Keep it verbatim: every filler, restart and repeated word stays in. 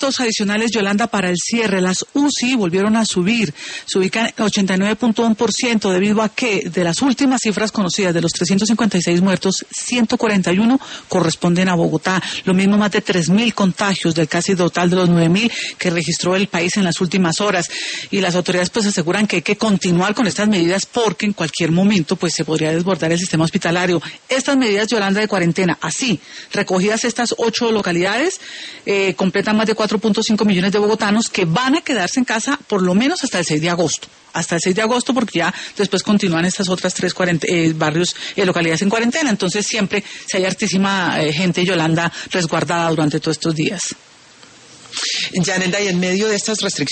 datos adicionales, Yolanda, para el cierre. Las U C I volvieron a subir, se ubican en ochenta y nueve punto uno por ciento, debido a que de las últimas cifras conocidas, de los trescientos cincuenta y seis muertos, ciento cuarenta y uno corresponden a Bogotá. Lo mismo, más de tres mil contagios del casi total de los nueve mil que registró el país en las últimas horas. Y las autoridades pues aseguran que hay que continuar con estas medidas porque en cualquier momento pues se podría desbordar el sistema hospitalario. Estas medidas, Yolanda, de cuarentena, así, recogidas estas ocho localidades, eh, completan más de cuatro punto cinco millones de bogotanos que van a quedarse en casa por lo menos hasta el seis de agosto. Hasta el seis de agosto, porque ya después continúan estas otras tres eh, barrios, eh, localidades en cuarentena. Entonces siempre se hay hartísima eh, gente, Yolanda, resguardada durante todos estos días. Yanelda, y en medio de estas restricciones